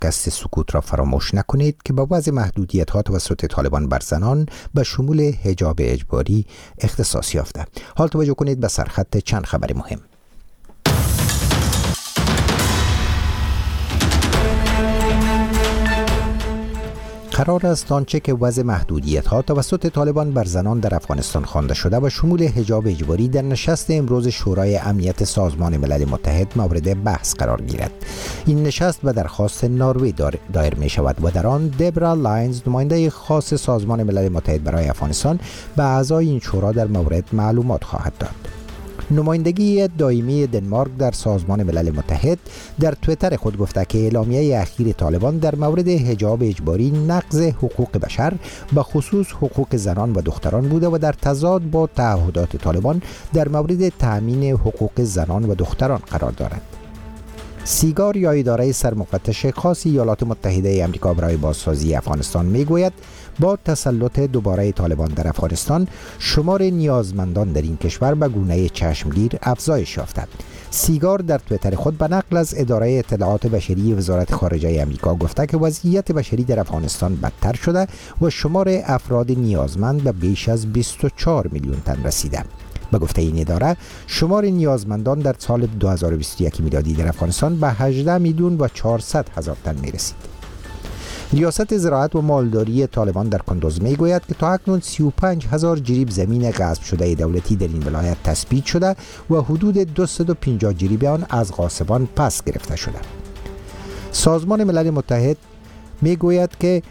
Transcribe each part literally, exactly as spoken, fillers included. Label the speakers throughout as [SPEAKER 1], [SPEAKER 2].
[SPEAKER 1] پادکست سکوت را فراموش نکنید که با وضع محدودیت‌ها توسط طالبان بر زنان به شمول حجاب اجباری اختصاص یافته. حال توجه کنید به سرخط چند خبر مهم. قرار است آنچه که وضع محدودیت‌ها توسط طالبان بر زنان در افغانستان خوانده شده و شمول حجاب اجباری در نشست امروز شورای امنیت سازمان ملل متحد مورد بحث قرار گیرد. این نشست به درخواست نروژ دایر می شود و در آن دبرا لاینز، نماینده خاص سازمان ملل متحد برای افغانستان، به اعضای این شورا در مورد معلومات خواهد داد. نمایندگی دائمی دنمارک در سازمان ملل متحد در توییتر خود گفته که اعلامیه اخیر طالبان در مورد حجاب اجباری نقض حقوق بشر به خصوص حقوق زنان و دختران بوده و در تضاد با تعهدات طالبان در مورد تأمین حقوق زنان و دختران قرار دارد. سیگار یا اداره سرمفتش خاص ایالات متحده آمریکا برای بازسازی افغانستان میگوید با تسلط دوباره طالبان در افغانستان شمار نیازمندان در این کشور به گونه چشمگیر افزایش یافته. سیگار در توییتر خود به نقل از اداره اطلاعات بشری وزارت خارجه آمریکا گفته که وضعیت بشری در افغانستان بدتر شده و شمار افراد نیازمند به بیش از بیست و چهار میلیون تن رسیده. به گفته این اداره شمار نیازمندان در سال دو هزار و بیست و یک میلادی در افغانستان به هجده میلیون و چهارصد هزار تن می رسید. ریاست زراعت و مالداری طالبان در کندوز می گوید که تا اکنون سی و پنج هزار جریب زمین غصب شده دولتی در این ولایت تثبیت شده و حدود دویست و پنجاه جریب آن از غاصبان پس گرفته شده. سازمان ملل متحد می گوید که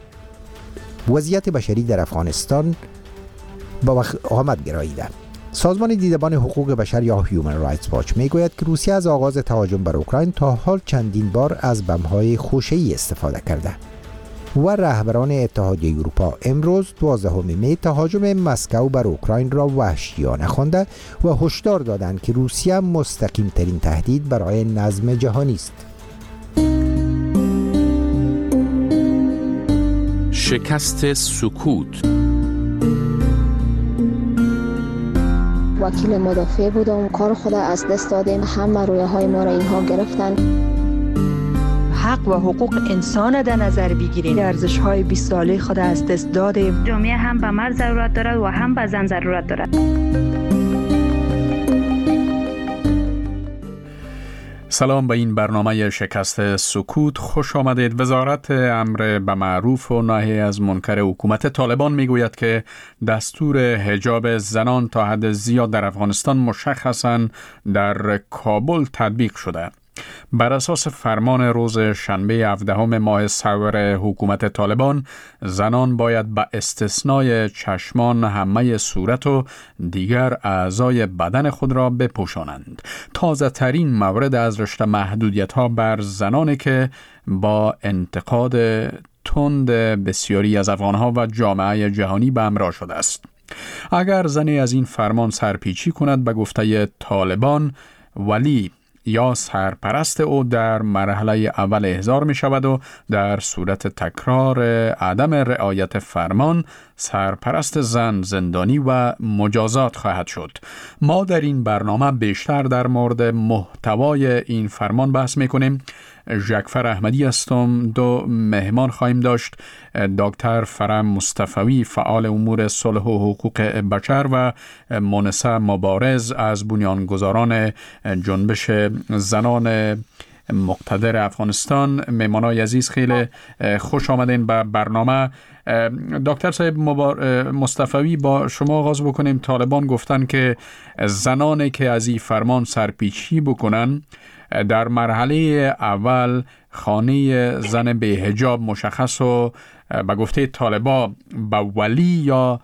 [SPEAKER 1] وضعیت بشری در افغانستان با آمد گراییده. سازمان دیدبان حقوق بشر یا هیومن رایتس واچ میگوید که روسیه از آغاز تهاجم بر اوکراین تا حال چندین بار از بمب‌های خوشه‌ای استفاده کرده و رهبران اتحادیه اروپا امروز دوازدهم می تهاجم مسکو بر اوکراین را وحشیانه خوانده و هشدار دادند که روسیه مستقیم ترین تهدید برای نظم جهانی است.
[SPEAKER 2] شکست سکوت.
[SPEAKER 3] وکیل مدافع بودم، کار خود از دست دادیم، همه رویه های ما را اینها گرفتن.
[SPEAKER 4] حق و حقوق انسان در نظر بگیریم. ارزش های بیست ساله خود از دست دادیم.
[SPEAKER 5] جامعه هم به مرد ضرورت دارد و هم به زن ضرورت دارد.
[SPEAKER 2] سلام به این برنامه شکست سکوت خوش آمدید. وزارت امر به معروف و نهی از منکر حکومت طالبان میگوید که دستور حجاب زنان تا حد زیاد در افغانستان مشخصاً در کابل تطبیق شده. بر اساس فرمان روز شنبه هفدهم ماه سور حکومت طالبان، زنان باید به استثنای چشمان همه صورت و دیگر اعضای بدن خود را بپوشانند. تازه ترین مورد از رشته محدودیت ها بر زنانی که با انتقاد تند بسیاری از افغانها و جامعه جهانی به همراه شده است. اگر زنی از این فرمان سرپیچی کند، به گفته طالبان ولی یا سرپرست او در مرحله اول احضار می شود و در صورت تکرار عدم رعایت فرمان سرپرست زن زندانی و مجازات خواهد شد. ما در این برنامه بیشتر در مورد محتوای این فرمان بحث می کنیم. ژکفر احمدی هستم. دو مهمان خواهیم داشت: دکتر فرام مصطفی، فعال امور صلح و حقوق بشر، و مونسه مبارز از بنیانگذاران جنبش زنان مقتدر افغانستان. مهمانای عزیز خیلی خوش آمدین به برنامه. دکتر صاحب مصطفی، با شما آغاز بکنیم. طالبان گفتن که زنانی که از این فرمان سرپیچی بکنن در مرحله اول خانه زن به حجاب مشخص و به گفته طالبا به ولی یا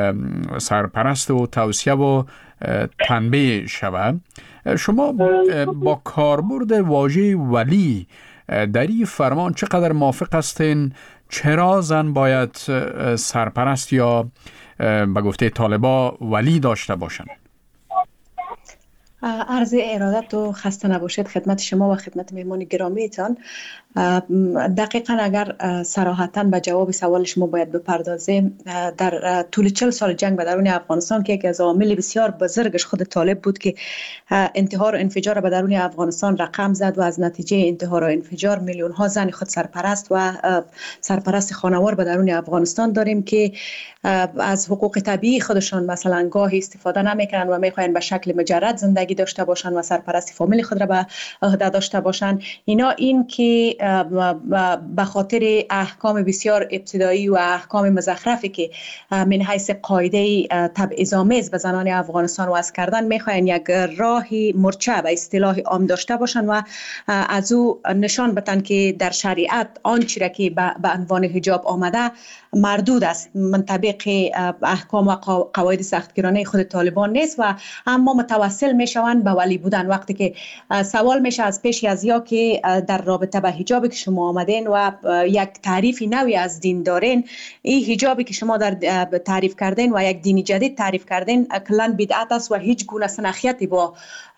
[SPEAKER 2] سرپرست و توصیه و تنبیه شود. شما با کاربرد واژه ولی در این فرمان چقدر موافق هستین؟ چرا زن باید سرپرست یا به گفته طالبا ولی داشته باشند؟
[SPEAKER 6] عرض ارادت و خسته نباشید خدمت شما و خدمت مهمان گرامیتان. دقیقا اگر صراحتاً به جواب سوال شما باید بپردازیم، در طول چهل سال جنگ به درون افغانستان که یکی از عوامل بسیار بزرگش خود طالب بود که انتحار و انفجار به درون افغانستان رقم زد و از نتیجه انتحار و انفجار میلیون ها زن خود سرپرست و سرپرست خانوار به درون افغانستان داریم که از حقوق طبیعی خودشان مثلا گاهی استفاده نمیکنن و میخواین به شکل مجرد زندگی داشته باشن و سرپرستی فامیل خود را به عهده داشته باشن. اینا این که به خاطر احکام بسیار ابتدایی و احکام مزخرفی که من حیث قاعده تبعیض‌آمیز به زنان افغانستان وضع کردن میخواین یک راهی مرچه به اصطلاح عام داشته باشن و از او نشان بدن که در شریعت آنچه را که به عنوان حجاب آمده مردود است، منطبق احکام و قواعد سختگیرانه خود طالبان نیست و اما متوسل میشوند به ولی بودن. وقتی که سوال میشه از پیش از یا که در رابطه به حجابی که شما آمدین و یک تعریف نوی از دین دارین، این حجابی که شما در تعریف کردین و یک دین جدید تعریف کردین کلاً بدعت است و هیچ گونه سنخیتی با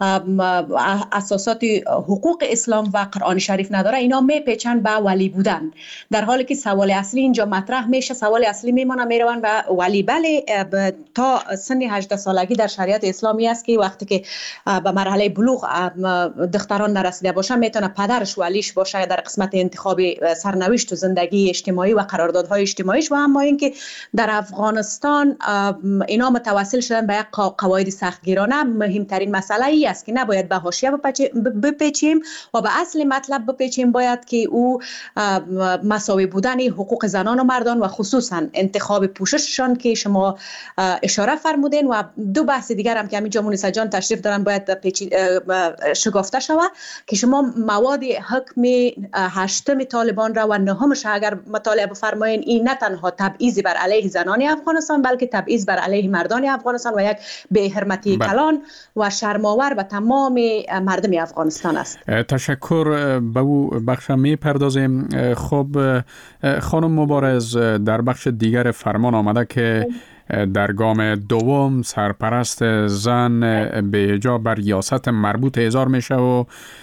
[SPEAKER 6] اساسات حقوق اسلام و قرآن شریف نداره. اینا میپیچن به ولی بودن، در حالی که سوال اصلی اینجا مطرح میشه. سوال اصلی میمونه میرون و ولی بله تا سن هجده سالگی در شریعت اسلامی است که وقتی که به مرحله بلوغ دختران نرسیده باشه میتونه پدرش ولیش باشه در قسمت انتخاب سرنوشت و زندگی اجتماعی و قراردادهای اجتماعیش. و اما اینکه در افغانستان اینا متوسل شدن به یک قواعد سختگیرانه، مهمترین مسئله ای است که نباید به حاشیه بپیچیم و به اصل مطلب بپیچیم. باید که او مساوی بودن حقوق زنان و مردان و خصوصا انتخاب پوشششان که شما اشاره فرمودین و دو بحث دیگر هم که همینجا مونیسا جان تشریف دارن باید شگفته شود که شما مواد حکم هشتم طالبان را و نهمش اگر مطالعه بفرمایین، این نه تنها تبعیض بر علیه زنان افغانستان بلکه تبعیض بر علیه مردان افغانستان و یک بی‌حرمتی کلان و شرم‌آور به تمام مردم افغانستان است.
[SPEAKER 2] تشکر. به او بخش می پردازیم. خب خانم مبارز، در بخش دیگر فرمان آمده که در گام دوم سرپرست زن به حجاب بر ریاست مربوط احضار میشه و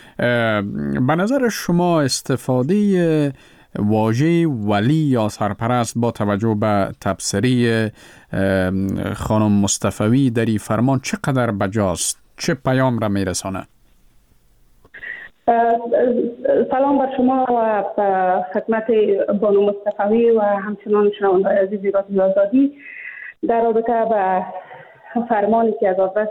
[SPEAKER 2] به نظر شما استفاده واژه ولی یا سرپرست با توجه به تبصره خانم مصطفوی در این فرمان چقدر بجاست؟ چه پیام را میرسانه؟
[SPEAKER 7] سلام بر شما و خدمت بانو مصطفوی و همچنان شنونده‌های عزیز رادیو آزادی. در رابطه با فرمانی که از آدرس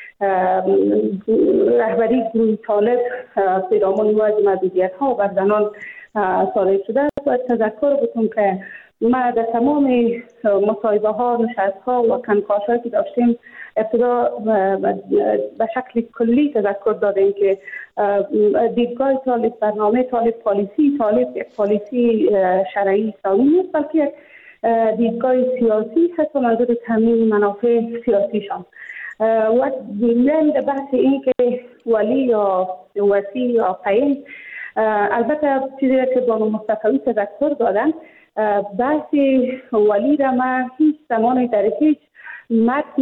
[SPEAKER 7] رهبری گروه طالب پیرامون موضوع محدودیت ها بر زنان صادر شده است، باید تذکر بکنم که ما در تمام مصاحبه ها، نشست ها و کنکاش هایی که داشتیم ابتدا به شکل کلی تذکر دادیم که دیدگاه طالب، برنامه طالب، پالیسی طالب یک پالیسی شرعی اسلامی نیست بلکه یک دیدگاه سیاسی هست و منظور تامین منافع سیاسیشان. و در بحث این که ولی یا وسی یا قیم، البته چیزی که بانو مصطفوی تذکر دادن، بحث ولی را ما هیچ زمانی در هیچ متن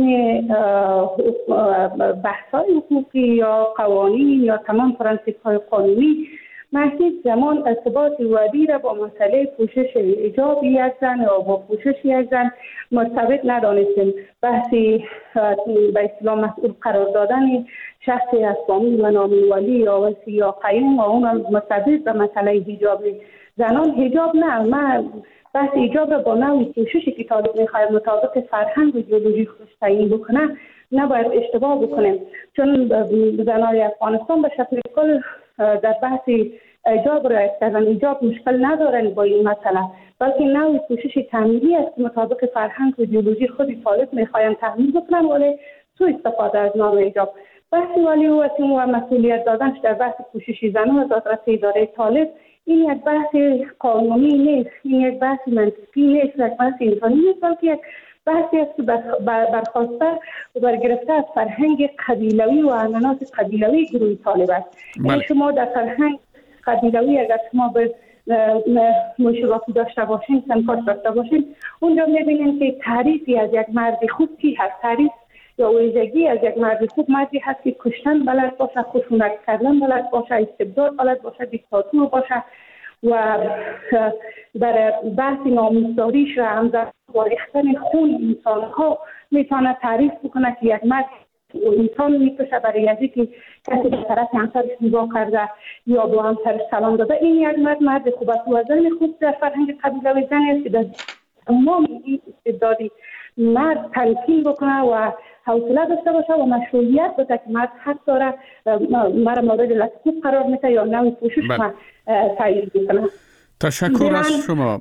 [SPEAKER 7] بحث‌های حقوقی یا قوانین یا تمام پرنسیپ‌های قانونی ما هیچ زمان ارتباط ولی را با مسئله پوشش حجاب یک زن یا با پوشش یک زن مرتبط ندانستیم. بحثی به اصطلاح مسئول قرار دادن شخص اسلامی و نام ولی یا وسی یا قیم و اون مرتبط به مسئله حجاب زنان. حجاب نه، ما بحث حجاب را با نوع پوششی که طالب می‌خواهد مطابق فرهنگ و ایدئولوژی خودش تعیین بکنه نباید اشتباه بکنیم، چون زنان افغانستان به شکل کل در بحث حجاب را کردن حجاب مشکل ندارن با این مسئله، بلکه نوع پوشش تعمیری است که مطابق فرهنگ و ایدئولوژی خود طالب می‌خواهند تعیین بکنن ولی سوء استفاده از نام حجاب. بحث ولی و وسیم و مسئولیت دادنش در بحث پوشش زنان از آدرس اداره طالب، این یک بحث قانونی نیست، این یک بحث منطقی نیست، یک بحث انسانی نیست، بلکه یک بحثی است که برخواسته و برگرفته از فرهنگ قبیلوی و عنعنات قبیلوی گروه طالب است. یعنی شما در فرهنگ قبیلوی اگر شما به مشابهتی داشته باشین، کنکاش داشته باشین، اونجا میبینین که تعریفی از یک مرد خوب چی هست، تعریف یا ویژگی از یک مرد خوب مردی هست که کشتن بلد باشه، خشونت کردن بلد باشه، استبداد بلد باشه، دیکتاتور باشه و در بحث ناموسداریش را همزمان با ریختن خون انسان ها میتونه تعریف بکنه که یک مرد انسان میکشه برای ازی که کسی به طرف همسرش نگاه کرده یا با همسرش سلام داده. این یک مرد مرد خوب است و زن خوب در فرهنگ قبیله و زن است که در تمام این استبدادی مرد تمکین بکنه و حوصله داشته باشه و مشروعیت بده که مرد حق داره مرد مورد لطفی قرار میده یا نوی پوشش ما تایید بکنه.
[SPEAKER 2] تشکر از شما.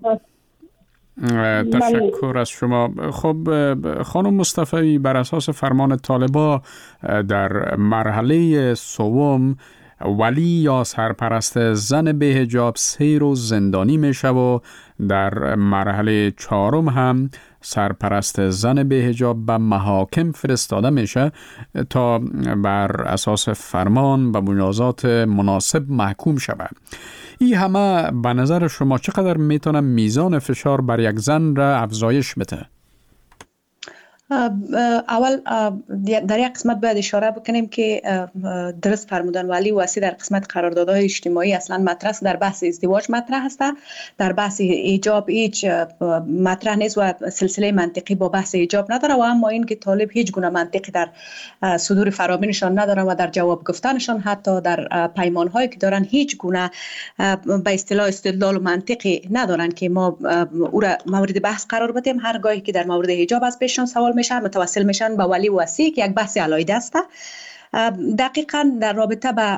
[SPEAKER 2] تشکر از شما. خب خانم مصطفی، بر اساس فرمان طالبان در مرحله سوم ولی یا سرپرست زن به حجاب سه روز زندانی میشه و در مرحله چهارم هم سرپرست زن به حجاب به محاکم فرستاده میشه تا بر اساس فرمان به مجازات مناسب محکوم شود. این همه به نظر شما چقدر میتونه میزان فشار بر یک زن را افزایش بده؟
[SPEAKER 6] اول در یک قسمت باید اشاره بکنیم که درست فرمودن ولی واسی در قسمت قراردادهای اجتماعی اصلا مطرح است. در بحث ازدواج مطرح است، در بحث ایجاب هیچ مطرح نیست و سلسله منطقی با بحث ایجاب نداره و اما این که طالب هیچ گونه منطقی در صدور فرامینشان نداره و در جواب گفتنشان حتی در پیمانهایی که دارن هیچ گونه به اصطلاح استدلال و منطقی ندارن که ما او را مورد بحث قرار بدیم. هر گاهی که در مورد حجاب از پیششان سوال میشن متوسل میشن به ولی و وصی که یک بحث علایده است. دقیقاً در رابطه به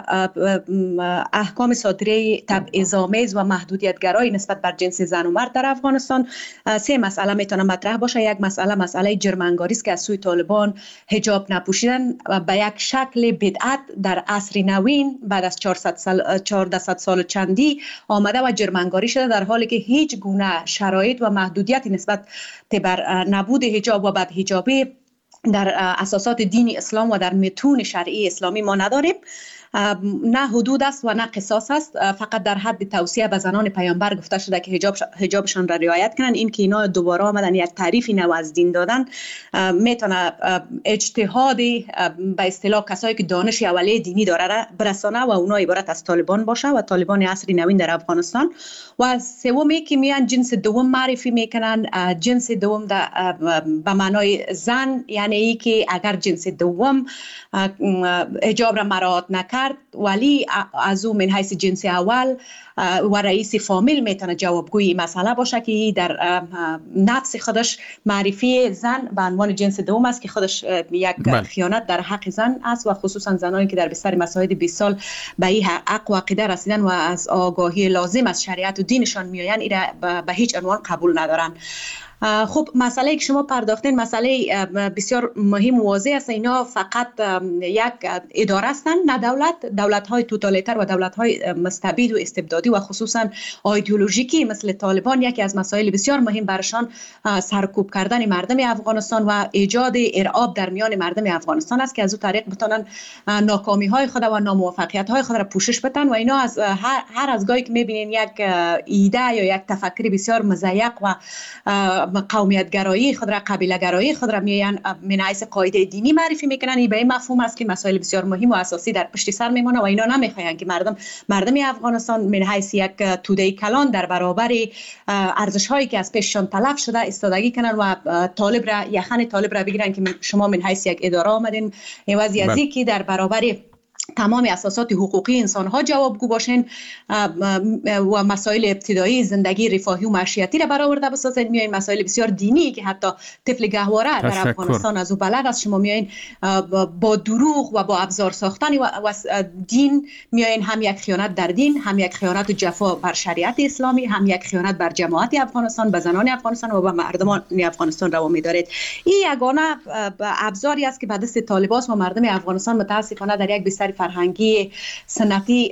[SPEAKER 6] احکام صادره تبعیض‌آمیز و محدودیت‌گرای نسبت بر جنس زن و مرد در افغانستان سه مسئله میتونه مطرح باشه. یک مسئله مسئله جرمنگاری است که از سوی طالبان حجاب نپوشیدن به یک شکل بدعت در عصر نوین بعد از چهارصد سال چهارصد سال چندی آمده و جرمنگاری شده، در حالی که هیچ گونه شرایط و محدودیتی نسبت بر نبود حجاب و بدحجابی در اساسات دین اسلام و در متون شرعی اسلامی ما نداریم. نه حدود است و نه قصاص است، فقط در حد توصیه به زنان پیامبر گفته شده که حجاب حجابشان را رعایت کنن. این که اینا دوباره آمدن یک تعریف نو از دین دادن میتونه اجتهاد به اصطلاح کسایی که دانش اولیه دینی داره برسانه و اونا عبارت از طالبان باشه و طالبان عصر نوین در افغانستان. و سومی که میان جنس دوم معرفی میکنن. جنس دوم به معنای زن، یعنی ای که اگر جنس دوم حجاب را مراعات نکرد ولی از او من حیث جنس اول و رئیس فامیل میتونه جوابگوی مسئله باشه که در نفس خودش معرفی زن به عنوان جنس دوم است که خودش یک بل. خیانت در حق زن است و خصوصا زنانی که در بستر مساعد بیست سال به این حق و عقیده رسیدن و از آگاهی لازم از شریعت و دینشان میآیند این را به هیچ عنوان قبول ندارن. خب مسئله که شما پرداختین مسئله بسیار مهم و واضح است. اینا فقط یک اداره هستند، نه دولت. دولت های توتالیتر و دولت های مستبد و استبدادی و خصوصا ایدئولوژیکی مثل طالبان یکی از مسائل بسیار مهم برشان سرکوب کردن مردم افغانستان و ایجاد ارعاب در میان مردم افغانستان است که از او طریق بتونن ناکامی های خود و ناموفقیت های خود را پوشش بدن و اینا از هر, هر از گاهی که میبینین یک ایده یا یک تفکر بسیار مزیق و قومیت گرایی خود را قبیله گرایی خود را میان من حیث قاعده دینی معرفی میکنن. این به این مفهوم است که مسائل بسیار مهم و اساسی در پشت سر میمونه و اینا نمیخواین که مردم مردم افغانستان من حیث یک توده کلان در برابر ارزش هایی که از پیششان تلف شده استادگی کنن و طالب را یخن طالب را بگیرن که شما من حیث یک اداره آمدین عوضی از اینکه در برابر تمام اساسات حقوقی انسان ها جوابگو باشین و مسائل ابتدایی زندگی رفاهی و معیشتی را برآورده بسازین. میایین مسائل بسیار دینی که حتی طفل گهواره در افغانستان از او بلد است، شما میایین با دروغ و با ابزار ساختن و دین میایین هم یک خیانت در دین، هم یک خیانت و جفا بر شریعت اسلامی، هم یک خیانت بر جماعت افغانستان، به زنان افغانستان و به مردمان افغانستان روا می‌دارید. این یگانه ابزاری است که به دست طالبان و مردم افغانستان متاسفانه در یک بستر فرهنگی سنتی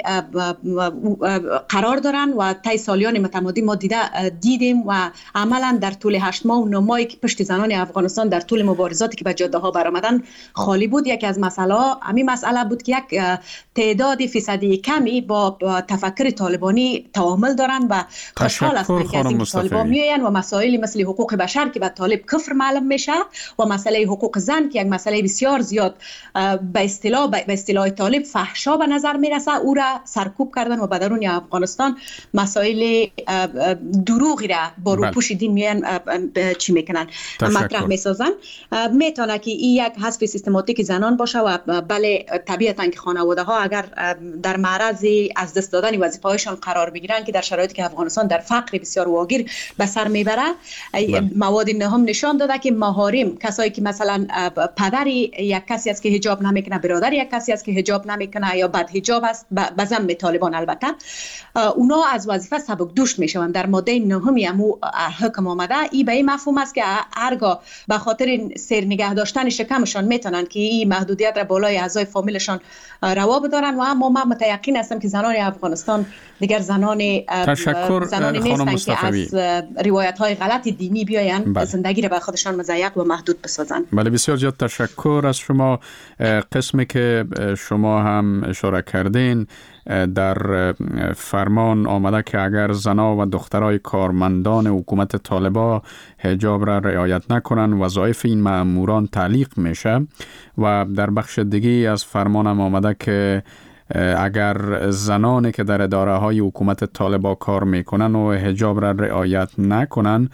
[SPEAKER 6] قرار دارن و طی سالیان متمادی ما دیده دیدیم و عملا در طول هشت ماه و نه ماهی که پشت زنان افغانستان در طول مبارزاتی که به جاده ها برآمدن خالی بود. یکی از مسئله همین مسئله بود که یک تعداد فیصدی کمی با تفکر طالبانی تعامل دارن و خوشحال هستند که از این طالبان میآیند و مسائلی مثل حقوق بشر که به طالب کفر معلوم میشه و مسئله حقوق زن که یک مسئله بسیار زیاد به اصطلاح به اصطلاح طالب فحشا به نظر میرسه، او را سرکوب کردن و به درون افغانستان مسائل دروغی را با روپوش دین میان چی میکنن مطرح میسازن. میتونه که این یک حذف سیستماتیک زنان باشه و بله طبیعتا که خانواده ها اگر در معرض از دست دادن وظیفه هایشان قرار بگیرن که در شرایطی که افغانستان در فقر بسیار واگیر به سر میبره، مواد نهم نشان داده که محارم، کسایی که مثلا پدر یک کسی است که حجاب نمیکنه، برادر یک کسی است که حجاب نمیکنه یا بد حجاب است به ذم طالبان، البته اونا از وظیفه سبک دوش میشوند. در ماده نهم امو حکم آمده ای به این مفهوم است که هرگاه به خاطر سر نگه داشتن شکمشان میتونن که این محدودیت را بالای اعضای فامیلشان روا بدارن و اما من متیقن هستم که زنان افغانستان دیگر زنان زنانی نیستن که از روایت های غلط دینی بیاین بله. زندگی را به خودشان مضیق و محدود بسازن.
[SPEAKER 2] بله بسیار زیاد تشکر از شما. قسمی که شما هم اشاره کردین در فرمان آمده که اگر زنا و دخترای کارمندان حکومت طالبان حجاب را رعایت نکنن وظایف این مأموران تعلیق میشه و در بخش دیگه از فرمان هم آمده که اگر زنانی که در اداره های حکومت طالبان کار میکنن و حجاب را رعایت نکنن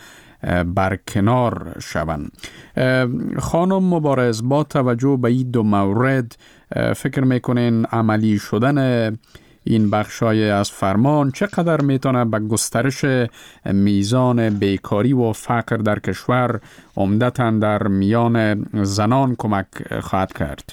[SPEAKER 2] برکنار شوند. خانم مبارز، با توجه به این دو مورد فکر میکنین عملی شدن این بخشای از فرمان چقدر میتونه به گسترش میزان بیکاری و فقر در کشور عمدتاً در میان زنان کمک خواهد کرد؟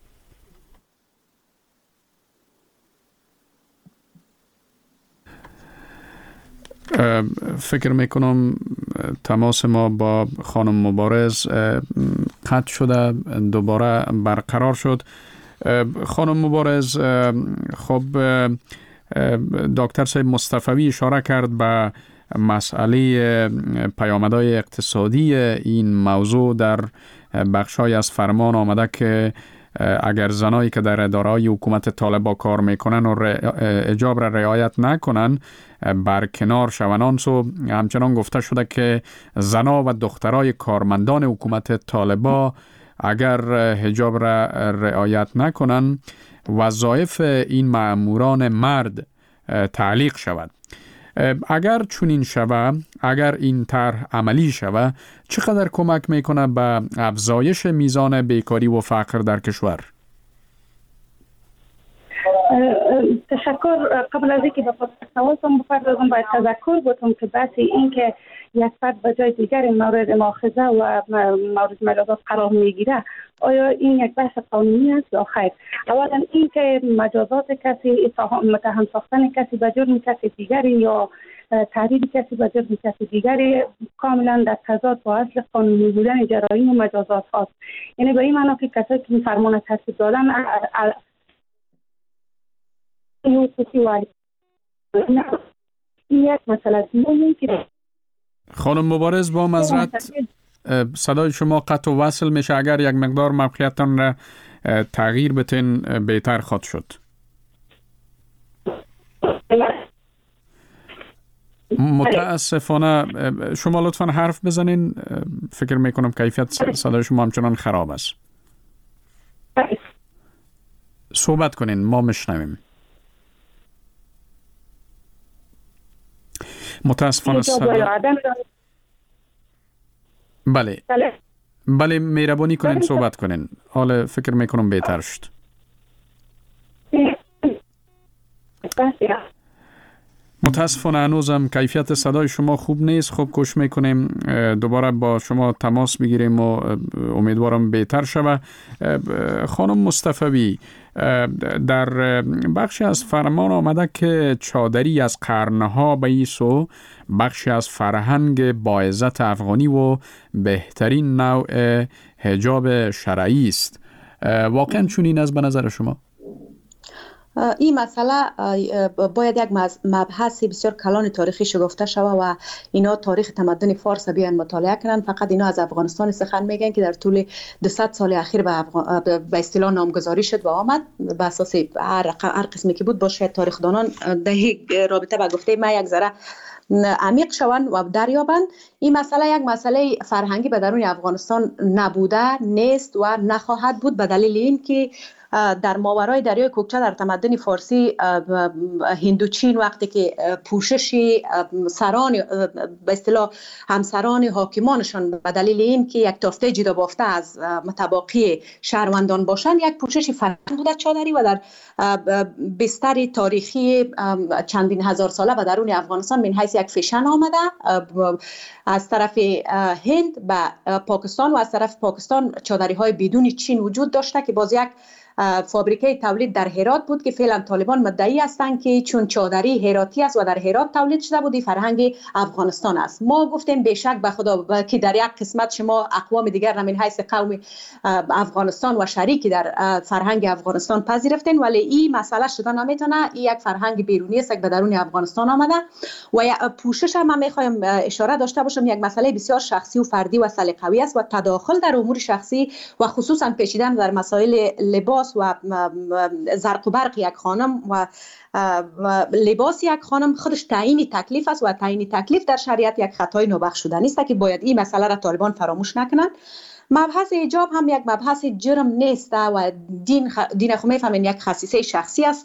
[SPEAKER 2] فکر میکنم تماس ما با خانم مبارز قطع شده، دوباره برقرار شد. خانم مبارز، خب دکتر صاحب مصطفی اشاره کرد به مسئله پیامدهای اقتصادی این موضوع. در بخشای از فرمان آمده که اگر زنایی که در اداره‌های حکومت طالبان کار میکنن و حجاب را رعایت نکنن برکنار شونان سو. همچنان گفته شده که زنا و دخترای کارمندان حکومت طالبان اگر حجاب را رعایت نکنن وظایف این مأموران مرد تعلیق شود. اگر چنین شود، اگر این طرح عملی شود، چقدر کمک میکنه به افزایش میزان بیکاری و فقر در کشور؟
[SPEAKER 7] تشکر. قبل از اینکه به سوالتون بپردازم باید تذکر بکنم که بحث این که یک فرد به جای دیگر مورد مؤاخذه و مورد مجازات قرار میگیره آیا این یک بحث قانونی است یا خیر؟ اولا این که مجازات کسی، متهم ساختن کسی به جرم کسی دیگری یا تهدید کسی به جرم کسی دیگری کاملا در تضاد با اصل قانونی بودن جرایم و مجازات هاست. یعنی به این معنی که کسایی که این فرمان تصویب دادن این یک مسئله دیگه.
[SPEAKER 2] خانم مبارز، با معذرت صدای شما قطع و وصل میشه. اگر یک مقدار موقعیتان را تغییر بتین بهتر خواهد شد. متاسفانه شما لطفا حرف بزنین. فکر میکنم کیفیت صدای شما همچنان خراب است. صحبت کنین، ما میشنویم. متاسفانه صدا... بله بله مهربانی کنین صحبت کنین. حالا فکر میکنم بهتر شد. متاسفانه هنوزم کیفیت صدای شما خوب نیست. خب کوشش میکنیم دوباره با شما تماس بگیریم و امیدوارم بهتر شود. خانم مصطفی، در بخشی از فرمان آمده که چادری از قرنها به ایسو بخشی از فرهنگ با عزت افغانی و بهترین نوع حجاب شرعی است. واقعا چنین است به نظر شما؟
[SPEAKER 6] این مسئله باید یک مبحث بسیار کلان تاریخی شگفته شود و اینا تاریخ تمدن فارس بیان مطالعه کنن. فقط اینا از افغانستان سخن میگن که در طول دویست سال اخیر به افغان... به اصطلاح نامگذاری شد و آمد به اساس هر هر قسمی که بود. باشه تاریخدانان در رابطه با گفته ما یک ذره عمیق شوند و دریابند. این مسئله یک مسئله فرهنگی به درون افغانستان نبوده، نیست و نخواهد بود، به دلیل این که در ماورای دریای کوکچه در تمدن فارسی هندوچین وقتی که پوشش سران به اصطلاح همسران حاکمانشان به دلیل این که یک تافته جدا بافته از متباقی شهروندان باشند یک پوشش فرهنگی بوده چادری و در بستر تاریخی چندین هزار ساله و درون افغانستان من حیث یک فیشن آمده. از طرف هند به پاکستان و از طرف پاکستان چادری های بدون چین وجود داشته که باز یک فابریکه تولید در هرات بود که فعلا طالبان مدعی هستند که چون چادری هراتی است و در هرات تولید شده بود فرهنگ افغانستان است. ما گفتیم بیشک به خدا که در یک قسمت شما اقوام دیگر را من حیث قوم افغانستان و شریکی در فرهنگ افغانستان پذیرفتین، ولی این مسئله شده نمیتونه. این یک فرهنگ بیرونی است که به درون افغانستان آمده و یک پوشش هم من میخوایم اشاره داشته باشم یک مسئله بسیار شخصی و فردی و سلیقه‌ای است و تداخل در امور شخصی و خصوصا پیچیدن در مسائل لباس و زرق و برق یک خانم و لباس یک خانم خودش تعیین تکلیف است و تعیین تکلیف در شریعت یک خطای نابخشودنی است که باید این مسئله را طالبان فراموش نکنند. مبحث حجاب هم یک مبحث جرم نیست و دین خ... دین خو میفهمین یک خصیصه شخصی است.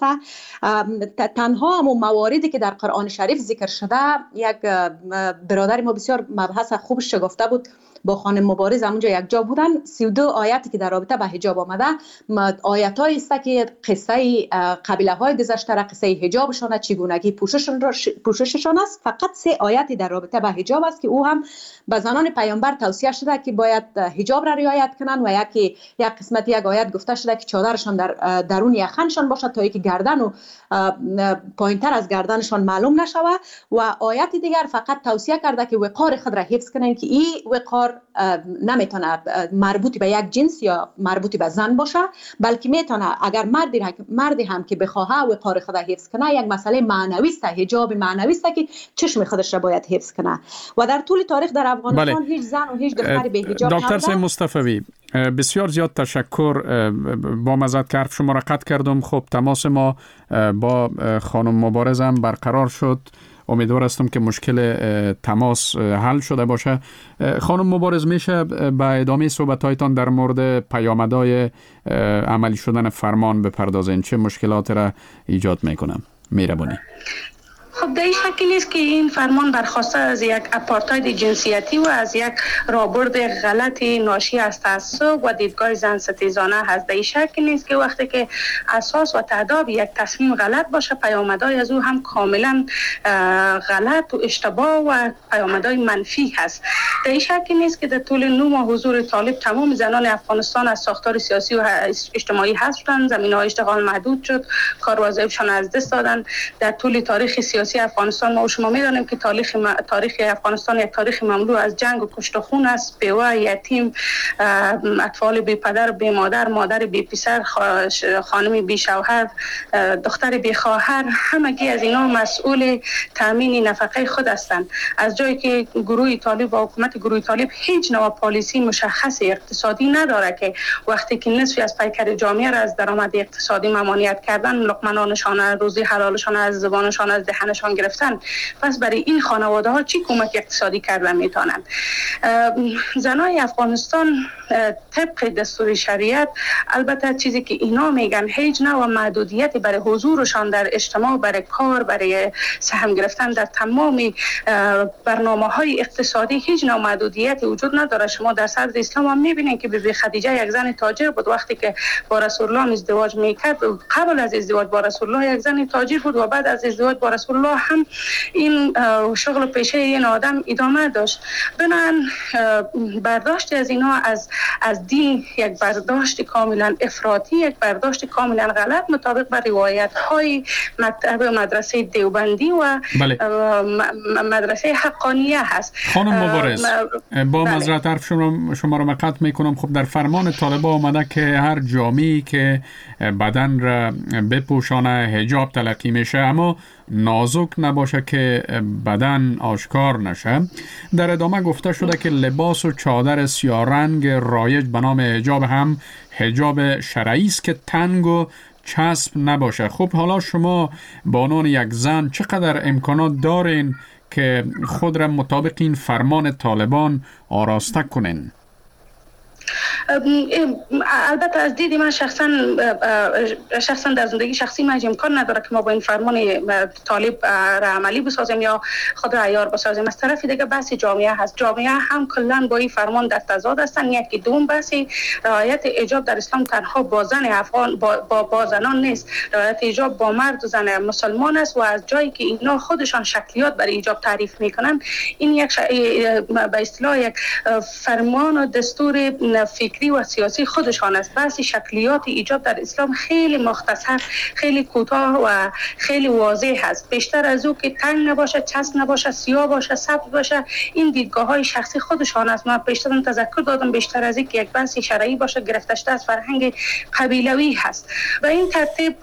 [SPEAKER 6] تنها هم مواردی که در قرآن شریف ذکر شده، یک برادر ما بسیار مبحث خوب شگفته بود با خانم مبارز همونجا یک جا بودن. سی و دو آیاتی که در رابطه با حجاب آمده آیات هایی است که قصه قبیله های گذشته را، قصه حجابشان، چگونگی پوشششان پوشششان است. فقط سه آیاتی در رابطه با حجاب است که او هم به زنان پیامبر توصیه شده که باید حجاب را رعایت کنند و یکی یک قسمت یک آیت گفته شده که چادرشان در درون یخنشان باشد تا اینکه گردن و پایینتر از گردنشان معلوم نشود و آیت دیگر فقط توصیه کرده که وقار خود را حفظ کنند که این وقار نمیتونه مربوط به یک جنس یا مربوط به زن باشه، بلکه میتونه اگر مردی مردی هم که بخواه وقار خود را حفظ کنه یک مسئله معنوی است، حجاب معنوی است که چشم خودش را باید حفظ کنه. و در طول تاریخ در افغانستان بله. هیچ زن و هیچ دختری به حجاب
[SPEAKER 2] دکتر سید مصطفی بسیار زیاد تشکر. با مزد که حرف شما را قطع کردم. خب تماس ما با خانم مبارز هم برقرار شد. امیدوار هستم که مشکل تماس حل شده باشه. خانم مبارز، میشه به ادامه صحبت‌هایتان در مورد پیامدهای عملی شدن فرمان بپردازین؟ چه مشکلات را ایجاد میکنم؟ مهربانی.
[SPEAKER 7] خب در این شکل نیست که این فرمان برخواسته از یک اپارتاید جنسیتی و از یک رابرد غلط ناشی از تعصب و دیدگاه زن ستیزانه هست. در این شکل نیست که وقتی که اساس و تعداد یک تصمیم غلط باشه پیامدهای از او هم کاملا غلط و اشتباه و پیامدهای منفی هست. در این شکل نیست که در طول نه ماه حضور طالب تمام زنان افغانستان از ساختار سیاسی و اجتماعی حذف شدند، زمینه‌های اشتغال محدود شد، کار وظایفشان از دست دادند. در طول تاریخ سیاسی افغانستان ما و شما می‌دانیم که تاریخ م... تاریخ افغانستان یک تاریخ مملو از جنگ و کشت و خون است. بیوه، یتیم، اطفال بی پدر، بی مادر، مادر بی پسر، خانم بی شوهر، دختر بی خواهر، همگی از اینا مسئول تامین نفقه خود هستند. از جایی که گروه طالب و حکومت گروه طالب هیچ نوع پالیسی مشخص اقتصادی نداره که وقتی که نصفی از پیکر جامعه را از درآمد اقتصادی ممانعت کردن، لقمه‌نانشان، روزی حلالشان از زبانشان از دهنشان گرفتن، پس برای این خانواده ها چی کمک اقتصادی کردن میتونن؟ زنای افغانستان طبق دستور شریعت، البته چیزی که اینا میگن هیچ نوع محدودیتی برای حضورشان در اجتماع، برای کار، برای سهم گرفتن در تمام برنامه های اقتصادی هیچ نوع محدودیتی وجود نداره. شما در صدر اسلام هم میبینید که بیبی خدیجه یک زن تاجر بود، وقتی که با رسول الله ازدواج میکرد، قبل از ازدواج با رسول الله یک زن تاجر بود و بعد از ازدواج با رسول
[SPEAKER 8] الله هم این شغل پیشه این آدم ادامه داشت. بنابراین برداشت از اینا از از دین یک برداشت کاملا افراطی، یک برداشت کاملا غلط مطابق با روایت های مکتب مدرسه دیوبندی و بله. مدرسه حقانیه هست.
[SPEAKER 2] خانم مبارز با معذرت حرف شما شما رو قطع میکنم. خب در فرمان طالبان آمده که هر جامعه‌ای که بدن را بپوشانه حجاب تلقی میشه، اما نازک نباشه که بدن آشکار نشه. در ادامه گفته شده که لباس و چادر سیاه رنگ رایج به نام حجاب هم حجاب شرعی است که تنگ و چسب نباشه. خب حالا شما به عنوان یک زن چقدر امکانات دارین که خود را مطابق این فرمان طالبان آراسته کنین؟
[SPEAKER 8] البته از دید من شخصا شخصا در زندگی شخصی من امکان نداره که ما با این فرمان طالب را عملی بسازیم یا خود را عیار بسازیم. از طرف دیگه بحث جامعه هست. جامعه هم کلا با این فرمان در تضاد هستن. یکی دوم بحث رعایت حجاب در اسلام تنها با زن افغان با, با, با زنان نیست. رعایت حجاب با مرد و زن مسلمان است و از جایی که اینا خودشان شکلیات برای حجاب تعریف میکنن، این یک ش... به اصطلاح یک فرمان و دستور فکری و سیاسی خودشان است. بحث شکلیات ایجاب در اسلام خیلی مختصر، خیلی کوتاه و خیلی واضح است. بیشتر از او که تنگ نباشه، چسب نباشه، سیاه باشه، سبز باشه، این دیدگاه های شخصی خودشان است. من بیشتر تذکر دادم بیشتر از اینکه یک بحث شرعی باشه گرفته شده از فرهنگ قبیلوی هست. و این ترتیب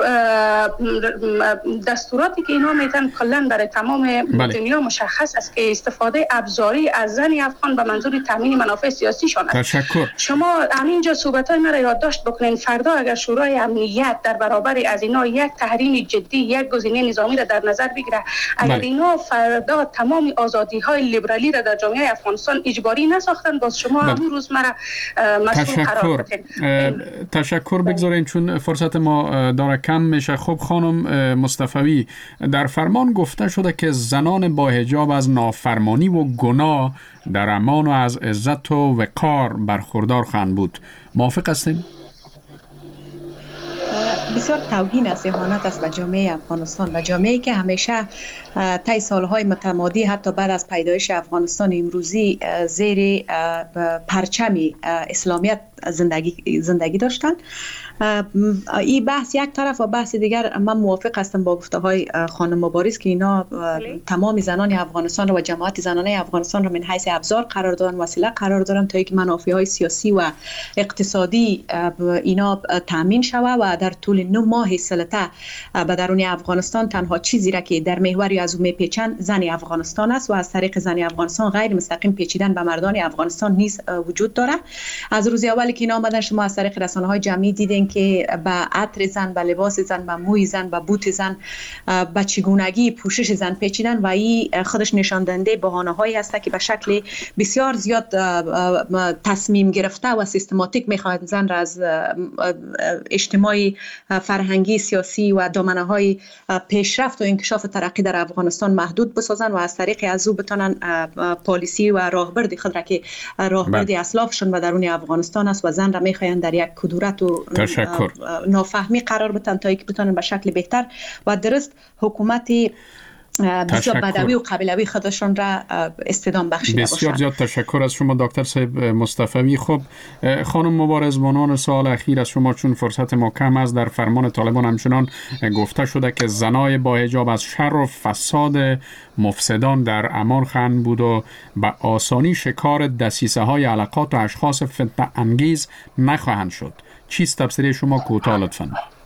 [SPEAKER 8] دستوراتی که اینا میتن کلا برای تمام بله. دنیا مشخص است که استفاده ابزاری از زن افغان به منظور تامین منافع سیاسی شان است.
[SPEAKER 2] تشکر.
[SPEAKER 8] شما همینجا صحبت‌های مرا یادداشت بکنین. فردا اگر شورای امنیت در برابر از اینا یک تحریم جدی، یک گزینه نظامی را در نظر بگیره، اگر بله. اینا فردا تمام آزادی‌های لیبرالی را در جامعه افغانستان اجباری نساختن، باز شما بله. همون روز مرا مسئول قرار بدین.
[SPEAKER 2] تشکر بگذارین چون فرصت ما داره کم میشه. خب خانم مصطفوی، در فرمان گفته شده که زنان با حجاب از نافرمانی و گناه در امان و از عزت و وقار برخوردار خواهند بود. موافق هستین؟
[SPEAKER 6] بسیار توهین است، اهانت است به جامعه افغانستان و جامعه‌ای که همیشه طی سالهای متمادی حتی بعد از پیدایش افغانستان امروزی زیر پرچم اسلامیت زندگی زندگی داشتند. این بحث یک طرف و بحث دیگر من موافق هستم با گفته‌های خانم مبارز که اینا تمام زنان افغانستان و جماعت زنانه افغانستان را من حیث ابزار قرار دادن، وسیله قرار دادن تا اینکه منافع‌های سیاسی و اقتصادی اینا تامین شود و در طول نه ماه سلطه به درون افغانستان تنها چیزی را که در محور از او میپیچند زن افغانستان است و از طریق زن افغانستان غیر مستقیم پیچیدن به مردان افغانستان نیز وجود داره. از روز اولی که اینا آمدن شما از طریق رسانه‌های جمعی دیدین که به عطر زن، به لباس زن، به موی زن، به بوت زن، به چگونگی پوشش زن پیچیدن و این خودش نشان دهنده بهانه‌هایی است که به شکل بسیار زیاد تصمیم گرفته و سیستماتیک می‌خواهند زن را از اجتماعی، فرهنگی، سیاسی و دامنه‌های پیشرفت و انکشاف ترقی در افغانستان محدود بسازن و از طریق از او بتونن پالیسی و راهبرد خود را که راهبرد اسلافشون و درون افغانستان است و زن را می‌خواهند در یک کدورت و تشکر. نافهمی قرار بدن تا اینکه بتونن به شکل بهتر و درست حکومتی بسیار بدوی و قبیلوی خودشون را استدام بخشیده باشند.
[SPEAKER 2] بسیار زیاد تشکر از شما دکتر صاحب مصطفوی. خب خانم مبارز، بانان سوال اخیر از شما چون فرصت ما کم است. در فرمان طالبان همچنان گفته شده که زنای با حجاب از شر و فساد مفسدان در امان خواهند بود و به آسانی شکار دسیسه های علاقات و اشخاص فتنه انگیز نخواهند شد. چیست تفسیر شما کوتاه لطفاً؟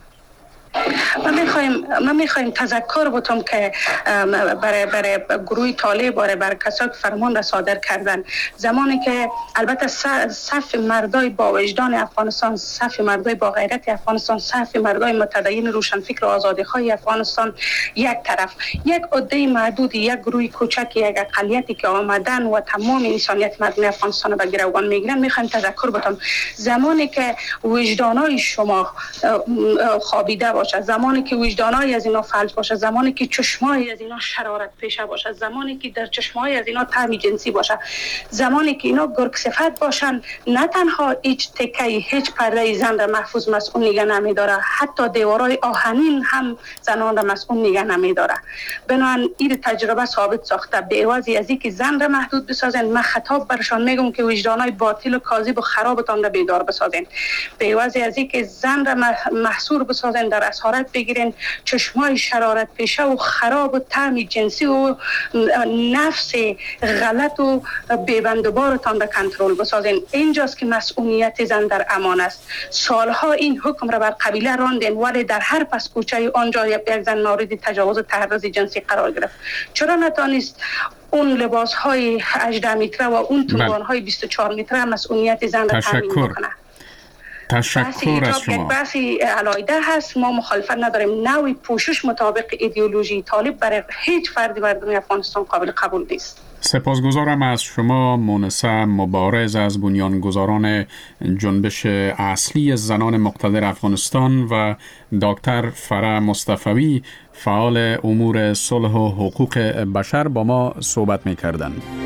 [SPEAKER 8] ما میخوایم ما میخوایم تذکر بتم که برای برای گروه طالب برای برای کسایی که فرمان را صادر کردن، زمانی که البته صف مردای با وجدان افغانستان، صف مردای با غیرت افغانستان، صف مردای متدین روشنفکر و آزادیخواه افغانستان یک طرف، یک عده محدود، یک گروه کوچک، یک اقلیتی که آمدن و تمام انسانیت مردم افغانستان را به گروگان میگیرن، میخوایم تذکر بتم زمانی که وجدانای شما خوابیده باشه، باشد، زمانی که وجدانای از اینا فلج باشد، زمانی که چشمای از اینا شرارت پیشه باشد، زمانی که در چشمای از اینا طعم جنسی باشد، زمانی که اینا گرگ صفت باشن، نه تنها هیچ تکه هیچ پرده زن را محفوظ مسئول نگه نمی‌داره، حتی دیوارای آهنین هم زنان را مسئول نگه نمی‌داره. بنابراین این تجربه ثابت ساخته به عوضی از اینکه زن را محدود بسازن، من خطاب برشان میگم که وجدانای باطل و کاذب و خرابتان را بیدار بسازن. به عوضی از اینکه زن را محصور بسازن، در اسارت بگیرن، چشمای شرارت پیشه و خراب و طعم جنسی و نفس غلط و بی‌بندوبارتان را کنترل بسازن. اینجاست که مسئولیت زن در امان است. سالها این حکم را بر قبیله راندن، ولی در هر پس کوچه آنجا یک زن مورد تجاوز و تحرز جنسی قرار گرفت. چرا نتانست اون لباس های هجده متره و اون توان های بیست و چهار متره مسئولیت زن را تامین کنه؟
[SPEAKER 2] تشکر از شما.
[SPEAKER 8] بحثی علایده هست، ما مخالفت نداریم. نوع پوشش مطابق ایدئولوژی طالب برای هیچ فردی مردم افغانستان قابل قبول نیست.
[SPEAKER 2] سپاسگزارم از شما مونسه مبارز از بنیانگذاران جنبش اصلی زنان مقتدر افغانستان و دکتر فرح مصطفوی فعال امور صلح و حقوق بشر با ما صحبت می‌کردند.